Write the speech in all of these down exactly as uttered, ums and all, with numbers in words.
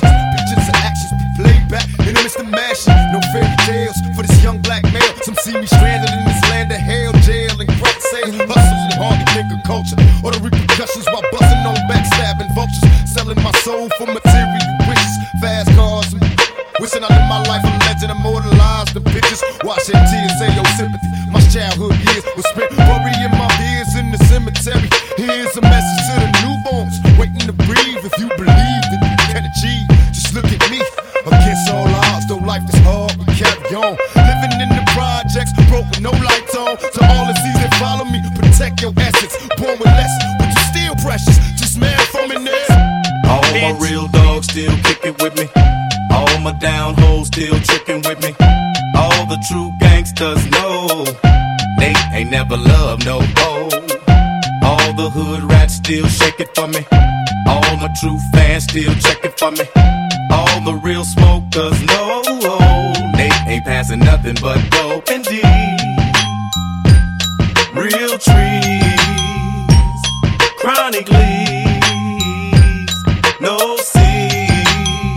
actions. Pictures and actions be played back in the midst of mashing. No fairy tales for this young black male. Some see me stranded in this land of hell, jail and crack sales. Hustling hard to think of culture, or the repercussions while busting on backstabbing vultures. Selling my soul for material wishes, fast cars and wishing I live my life a legend, immortalized the pictures. Washing tears, say your sympathy. My childhood years was spent burying my fears in the cemetery. Here's a message to the newborns waiting to breathe. If you believe that you can achieve, just look at me. Against all odds, though life is hard, we carry on. Living in the projects, broke with no lights on. To all the seas that follow me, protect your essence. Born with less, but you still precious. Just man from in there. All my real dogs still kicking with me. All my down hoes still tricking with me. All the true gangsters know they ain't never loved no hoe. All the hood rats still shake it for me. All my true fans still check it for me. All the real smokers know they ain't passing nothing but dope and D. Real trees, chronic leaves, no seeds.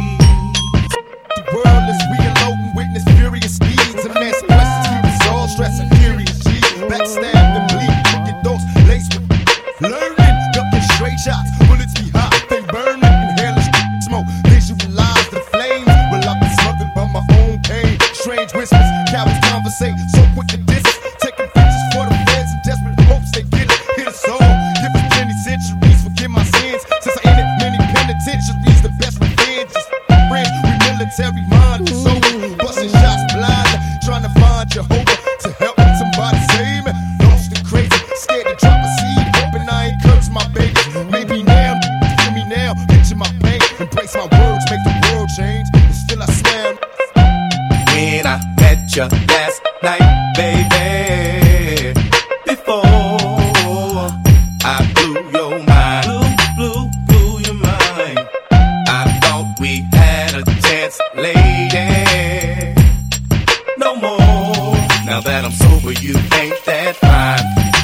The world is reloading, witness furious deeds. And mass questions keep us all stressing. Furious G, backstabbed and bleed. Crooked those laced with learning, ducking straight shots. Bullets be hot, they burning, inhaling smoke. Visualize the flames. Well, I've been smothered by my own pain. Strange whispers, cowards conversate, so quick to diss us. Taking pictures for the feds in desperate hopes they get it. Hit us all, give us plenty centuries, forgive my sins. Since I entered many penitentiaries, the best revenge is friends. We military mind and soul, busting shots blind, trying to find Jehovah to help somebody save me. Lost and crazy, scared to drop a seed, hoping I ain't curse my baby. Maybe now, hear me now, picture my pain, embrace my words, make the world change, and still I slam. When I met you last night, baby, before I blew your mind, blew, blew, blew your mind. I thought we had a chance, lady. No more. Now that I'm sober, you ain't that fine.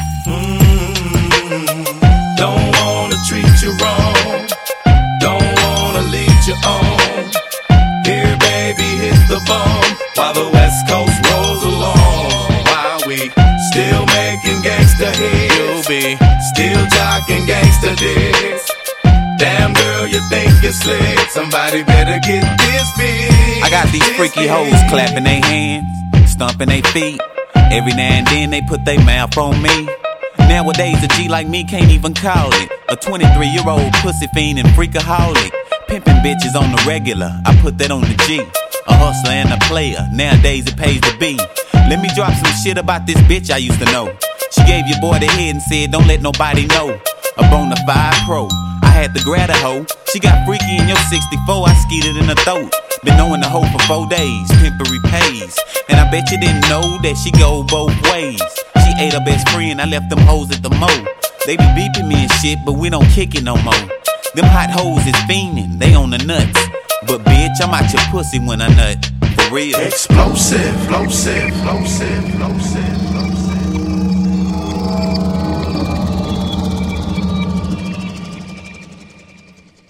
Mm-hmm. Don't wanna treat you wrong. Don't wanna lead you on. Here, baby, hit the bomb while the West Coast rolls along. While we still making gangsta hits, you'll be still jocking gangsta dicks. Damn girl, you think you're slick? Somebody better get this big. I got these freaky hoes clapping their hands, stomping their feet. Every now and then they put their mouth on me. Nowadays a G like me can't even call it a twenty-three year old pussy fiend and freakaholic. Pimping bitches on the regular, I put that on the G. A hustler and a player, nowadays it pays to be. Let me drop some shit about this bitch I used to know. She gave your boy the head and said don't let nobody know. A bona fide pro, I had to grab a hoe. She got freaky in your sixty-four, I skeeted in her throat. Been knowing the hoe for four days, pimpery pays. And I bet you didn't know that she go both ways. She ate her best friend, I left them hoes at the mo. They be beeping me and shit, but we don't kick it no more. Them hot hoes is fiending, they on the nuts. But bitch, I'm out your pussy when I nut, for real. Explosive, explosive, explosive, explosive.